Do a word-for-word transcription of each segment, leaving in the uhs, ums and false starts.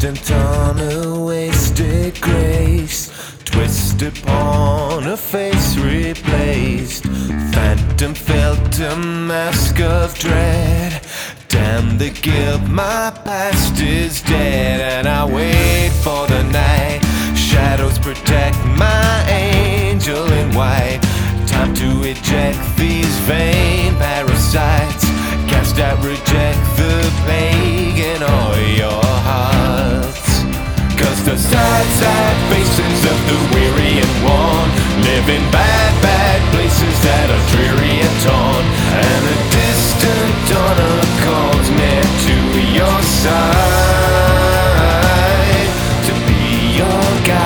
Distant on a wasted grace, twisted upon a face replaced. Phantom felt a mask of dread. Damn the guilt, my past is dead. And I wait for the night. Shadows protect my angel in white. Time to eject these vain parasites. Cast out, reject the plague in all your hearts. Cause the sad, sad faces of the weary and worn live in bad, bad places that are dreary and torn. And a distant donor calls me to your side, to be your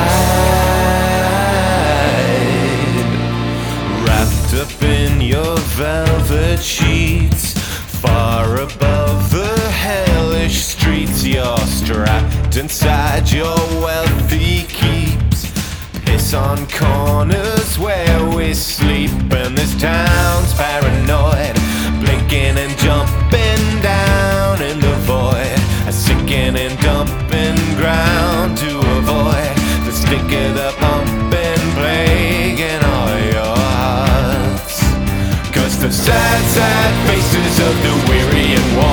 guide. Wrapped up in your velvet sheets, far above the hellish streets. You're strapped inside your wealthy keeps. Piss on corners where we sleep. And this town's paranoid, blinking and jumping down in the void. A sinking and dumping ground to avoid the stink of the pumping plague in all your hearts. Cause the sad, sad faces of the weary and worn